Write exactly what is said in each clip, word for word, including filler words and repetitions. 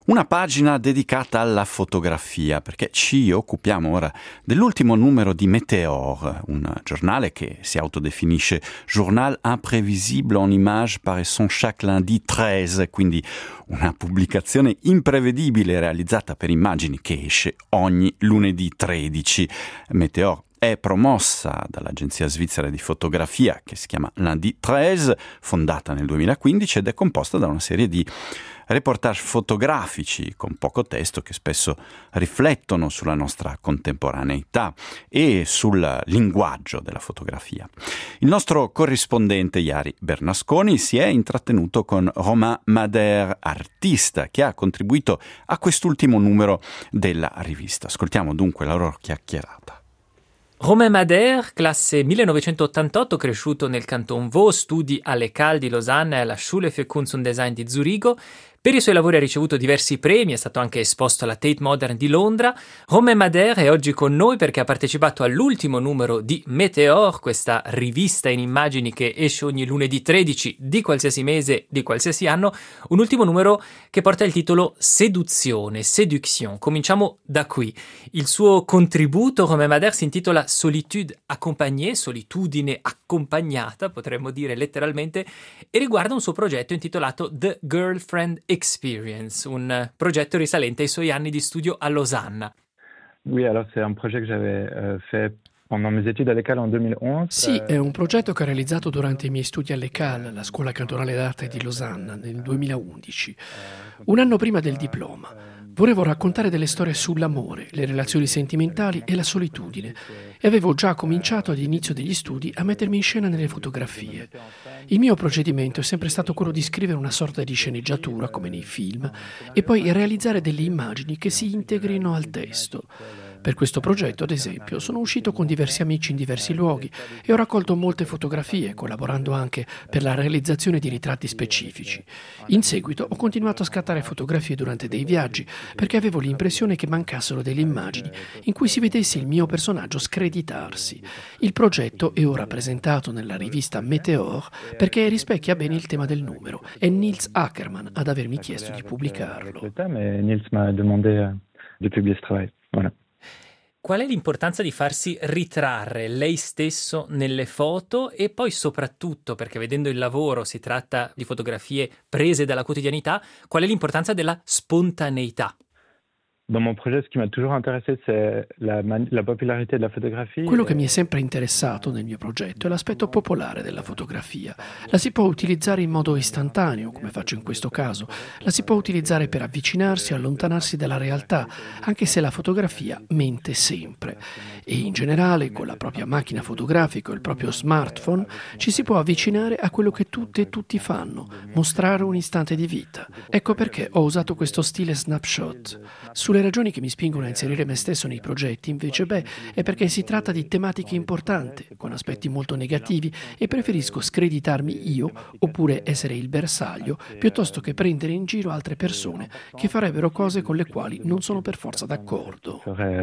Una pagina dedicata alla fotografia, perché ci occupiamo ora dell'ultimo numero di Météor, un giornale che si autodefinisce Journal imprévisible en images paraissant chaque lundi tredici, quindi una pubblicazione imprevedibile realizzata per immagini che esce ogni lunedì tredici. Météor è promossa dall'agenzia svizzera di fotografia che si chiama Lundi tredici, fondata nel duemilaquindici, ed è composta da una serie di reportage fotografici con poco testo che spesso riflettono sulla nostra contemporaneità e sul linguaggio della fotografia. Il nostro corrispondente Jari Bernasconi si è intrattenuto con Romain Madère, artista che ha contribuito a quest'ultimo numero della rivista. Ascoltiamo dunque la loro chiacchierata. Romain Madère, classe millenovecentottantotto, cresciuto nel Canton Vaud, studi alle Cal di Losanna e alla Schule für Kunst und Design di Zurigo. Per i suoi lavori ha ricevuto diversi premi, è stato anche esposto alla Tate Modern di Londra. Romain Madère è oggi con noi perché ha partecipato all'ultimo numero di Météor, questa rivista in immagini che esce ogni lunedì tredici di qualsiasi mese, di qualsiasi anno, un ultimo numero che porta il titolo Seduzione, Séduction. Cominciamo da qui. Il suo contributo, Romain Madère, si intitola Solitude accompagnée, solitudine accompagnata, potremmo dire letteralmente, e riguarda un suo progetto intitolato The Girlfriend Experience, un progetto risalente ai suoi anni di studio a Losanna. Oui, alors c'est un projet que j'avais euh, fait pendant mes études à l'E C A L en duemilaondici. Sì, è un progetto che ho realizzato durante i miei studi all'E C A L, la Scuola Cantonale d'Arte di Losanna, nel duemilaundici, un anno prima del diploma. Volevo raccontare delle storie sull'amore, le relazioni sentimentali e la solitudine, e avevo già cominciato all'inizio degli studi a mettermi in scena nelle fotografie. Il mio procedimento è sempre stato quello di scrivere una sorta di sceneggiatura, come nei film, e poi realizzare delle immagini che si integrino al testo. Per questo progetto, ad esempio, sono uscito con diversi amici in diversi luoghi e ho raccolto molte fotografie, collaborando anche per la realizzazione di ritratti specifici. In seguito ho continuato a scattare fotografie durante dei viaggi perché avevo l'impressione che mancassero delle immagini in cui si vedesse il mio personaggio screditarsi. Il progetto è ora presentato nella rivista Météor perché rispecchia bene il tema del numero. È Nils Ackermann ad avermi chiesto di pubblicarlo. Nils mi ha demandé di pubblicare questo lavoro. Voilà. Qual è l'importanza di farsi ritrarre lei stesso nelle foto e poi soprattutto, perché vedendo il lavoro si tratta di fotografie prese dalla quotidianità, qual è l'importanza della spontaneità? Dans mon projet, ce qui m'a toujours intéressé, c'est la, man- la popularité de la photographie. Quello che mi è sempre interessato nel mio progetto è l'aspetto popolare della fotografia. La si può utilizzare in modo istantaneo, come faccio in questo caso. La si può utilizzare per avvicinarsi e allontanarsi dalla realtà, anche se la fotografia mente sempre. E in generale, con la propria macchina fotografica o il proprio smartphone, ci si può avvicinare a quello che tutte e tutti fanno, mostrare un istante di vita. Ecco perché ho usato questo stile snapshot. Sulle Le ragioni che mi spingono a inserire me stesso nei progetti, invece, beh, è perché si tratta di tematiche importanti, con aspetti molto negativi, e preferisco screditarmi io, oppure essere il bersaglio, piuttosto che prendere in giro altre persone che farebbero cose con le quali non sono per forza d'accordo.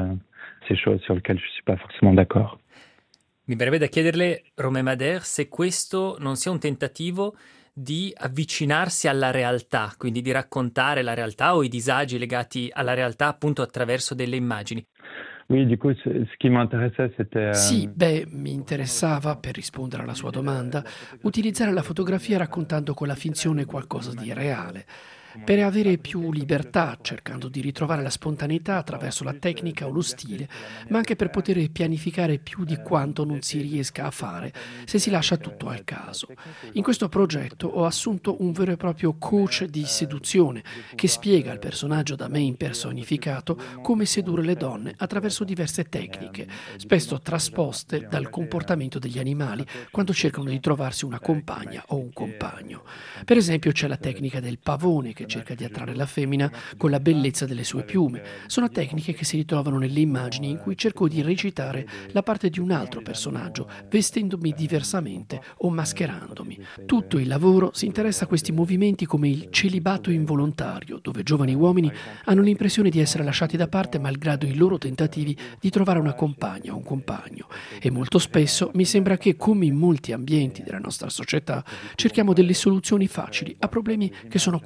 Ces choses sur lesquelles je suis pas forcément d'accord. Mi verrebbe da chiederle, Romain Madère, se questo non sia un tentativo di avvicinarsi alla realtà, quindi di raccontare la realtà o i disagi legati alla realtà appunto attraverso delle immagini. Oui, du coup, ce qui m'intéressait, c'était... Sì, beh, mi interessava, per rispondere alla sua domanda, utilizzare la fotografia raccontando con la finzione qualcosa di reale, per avere più libertà, cercando di ritrovare la spontaneità attraverso la tecnica o lo stile, ma anche per poter pianificare più di quanto non si riesca a fare se si lascia tutto al caso. In questo progetto ho assunto un vero e proprio coach di seduzione che spiega al personaggio da me impersonificato come sedurre le donne attraverso diverse tecniche, spesso trasposte dal comportamento degli animali quando cercano di trovarsi una compagna o un compagno. Per esempio c'è la tecnica del pavone che cerca di attrarre la femmina con la bellezza delle sue piume. Sono tecniche che si ritrovano nelle immagini in cui cerco di recitare la parte di un altro personaggio, vestendomi diversamente o mascherandomi. Tutto il lavoro si interessa a questi movimenti come il celibato involontario, dove giovani uomini hanno l'impressione di essere lasciati da parte malgrado i loro tentativi di trovare una compagna o un compagno. E molto spesso mi sembra che, come in molti ambienti della nostra società, cerchiamo delle soluzioni facili a problemi che sono complessi.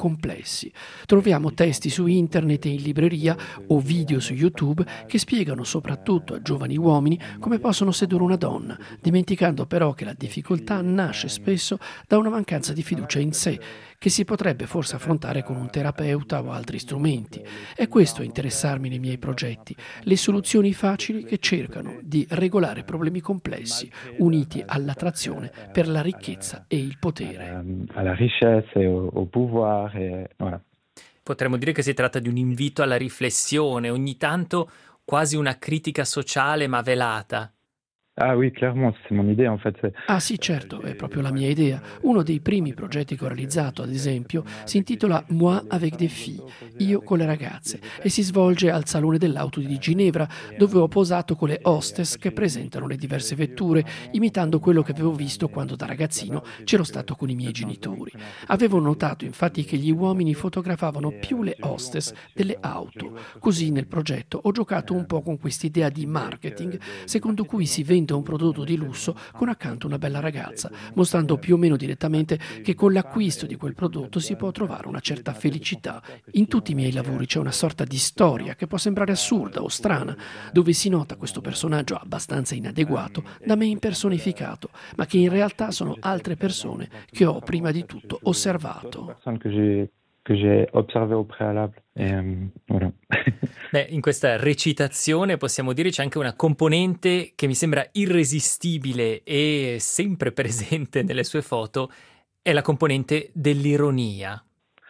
complessi. Troviamo testi su internet e in libreria o video su YouTube che spiegano soprattutto a giovani uomini come possono sedurre una donna, dimenticando però che la difficoltà nasce spesso da una mancanza di fiducia in sé, che si potrebbe forse affrontare con un terapeuta o altri strumenti. È questo a interessarmi nei miei progetti, le soluzioni facili che cercano di regolare problemi complessi, uniti all'attrazione per la ricchezza e il potere. Alla richesse e au pouvoir. E, voilà. Potremmo dire che si tratta di un invito alla riflessione, ogni tanto quasi una critica sociale ma velata. Ah oui, clairement, c'est mon idée en fait. Ah sì, certo, è proprio la mia idea. Uno dei primi progetti che ho realizzato, ad esempio, si intitola Moi avec des filles, io con le ragazze, e si svolge al Salone dell'Auto di Ginevra, dove ho posato con le hostess che presentano le diverse vetture, imitando quello che avevo visto quando da ragazzino c'ero stato con i miei genitori. Avevo notato infatti che gli uomini fotografavano più le hostess delle auto. Così nel progetto ho giocato un po' con quest'idea di marketing, secondo cui si vende un prodotto di lusso con accanto una bella ragazza, mostrando più o meno direttamente che con l'acquisto di quel prodotto si può trovare una certa felicità. In tutti i miei lavori c'è una sorta di storia che può sembrare assurda o strana, dove si nota questo personaggio abbastanza inadeguato da me impersonificato, ma che in realtà sono altre persone che ho prima di tutto osservato. che j'ai observé au préalable. E, um, voilà. Beh, in questa recitazione possiamo dire c'è anche una componente che mi sembra irresistibile e sempre presente nelle sue foto, è la componente dell'ironia.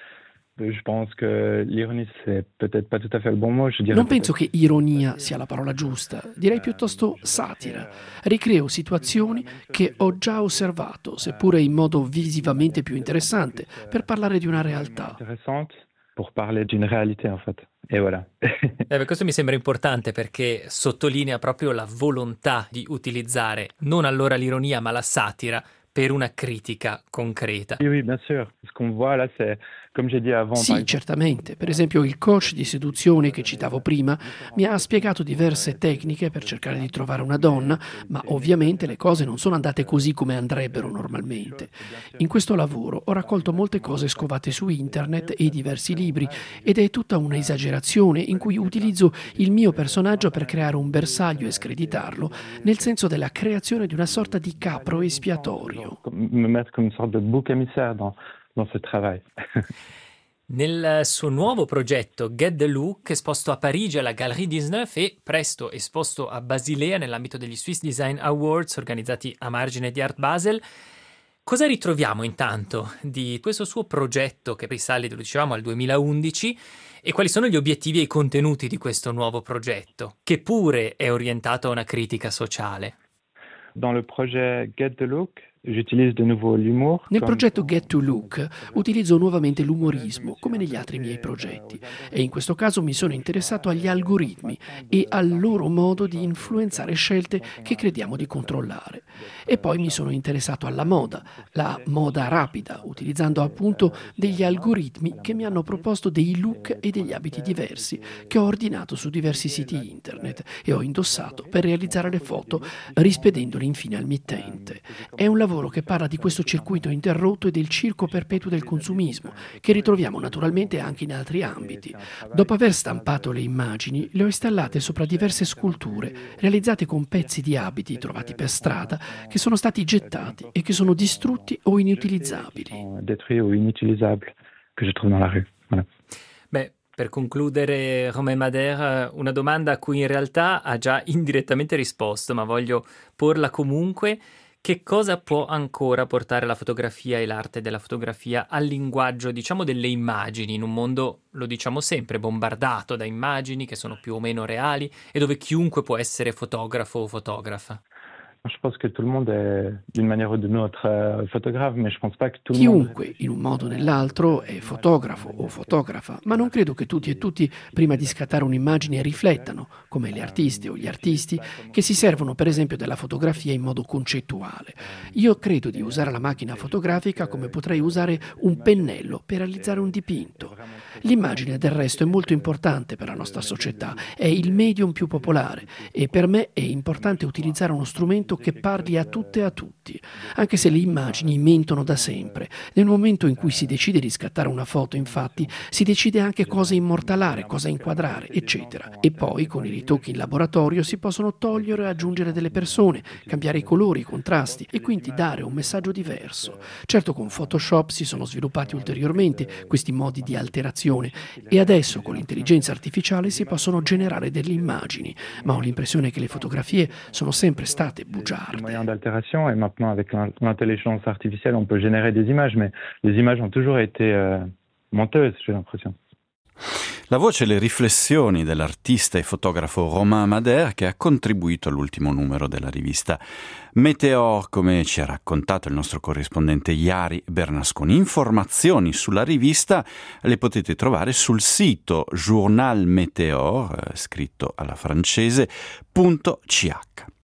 Je pense que l'ironie c'est peut-être pas tout à fait le bon mot, je dirais. Non penso che ironia sia la parola giusta, direi piuttosto satira. Ricreo situazioni che ho già osservato, seppure in modo visivamente più interessante, per parlare di una realtà. Interessante pour parler d'une réalité en fait. E voilà. Eh, questo mi sembra importante perché sottolinea proprio la volontà di utilizzare non allora l'ironia ma la satira per una critica concreta. Oui, oui, bien sûr. Ce qu'on voit là, c'est, comme j'ai dit avant. Sì, certamente. Per esempio, il coach di seduzione che citavo prima mi ha spiegato diverse tecniche per cercare di trovare una donna, ma ovviamente le cose non sono andate così come andrebbero normalmente. In questo lavoro ho raccolto molte cose scovate su internet e diversi libri, ed è tutta una esagerazione in cui utilizzo il mio personaggio per creare un bersaglio e screditarlo, nel senso della creazione di una sorta di capro espiatorio. Me mettre come une sorte de bouc émissaire dans, dans ce travail. Nel suo nuovo progetto Get the Look, esposto a Parigi alla Galerie diciannove e presto esposto a Basilea nell'ambito degli Swiss Design Awards organizzati a margine di Art Basel, cosa ritroviamo intanto di questo suo progetto che risale, lo dicevamo, al duemilaundici, e quali sono gli obiettivi e i contenuti di questo nuovo progetto, che pure è orientato a una critica sociale? Dans le projet Get the Look, j'utilise de nouveau l'humour. Nel progetto Get to Look utilizzo nuovamente l'umorismo, come negli altri miei progetti, e in questo caso mi sono interessato agli algoritmi e al loro modo di influenzare scelte che crediamo di controllare. E poi mi sono interessato alla moda, la moda rapida, utilizzando appunto degli algoritmi che mi hanno proposto dei look e degli abiti diversi che ho ordinato su diversi siti internet e ho indossato per realizzare le foto, rispedendole infine al mittente. È un lavoro che parla di questo circuito interrotto e del circo perpetuo del consumismo, che ritroviamo naturalmente anche in altri ambiti. Dopo aver stampato le immagini, le ho installate sopra diverse sculture, realizzate con pezzi di abiti trovati per strada, che sono stati gettati e che sono distrutti o inutilizzabili. Détruits ou inutilisables que je trouve dans la rue. Voilà. Beh, per concludere, Romain Madère, una domanda a cui in realtà ha già indirettamente risposto, ma voglio porla comunque. Che cosa può ancora portare la fotografia e l'arte della fotografia al linguaggio, diciamo, delle immagini, in un mondo, lo diciamo sempre, bombardato da immagini che sono più o meno reali e dove chiunque può essere fotografo o fotografa? Je pense que tout le monde est d'une manière ou d'une autre euh, photographe, mais je pense pas que tout le monde. Chiunque, in un modo o nell'altro, è fotografo o fotografa, ma non credo che tutti e tutti, prima di scattare un'immagine, riflettano, come le artiste o gli artisti, che si servono per esempio della fotografia in modo concettuale. Io credo di usare la macchina fotografica come potrei usare un pennello per realizzare un dipinto. L'immagine, del resto, è molto importante per la nostra società, è il medium più popolare e per me è importante utilizzare uno strumento strumento che parli a tutte e a tutti, anche se le immagini mentono da sempre. Nel momento in cui si decide di scattare una foto, infatti, si decide anche cosa immortalare, cosa inquadrare, eccetera. E poi, con i ritocchi in laboratorio, si possono togliere e aggiungere delle persone, cambiare i colori, i contrasti e quindi dare un messaggio diverso. Certo, con Photoshop si sono sviluppati ulteriormente questi modi di alterazione e adesso con l'intelligenza artificiale si possono generare delle immagini, ma ho l'impressione che le fotografie sono sempre state bugiarde. Moyen d'altération et maintenant avec l'intelligence artificielle on peut générer des images, mais les images ont toujours été euh, menteuses, j'ai l'impression. La voce e le riflessioni dell'artista e fotografo Romain Madère, che ha contribuito all'ultimo numero della rivista Météor, come ci ha raccontato il nostro corrispondente Jari Bernasconi. Informazioni sulla rivista le potete trovare sul sito Journal Météor, scritto alla francese, punto c h.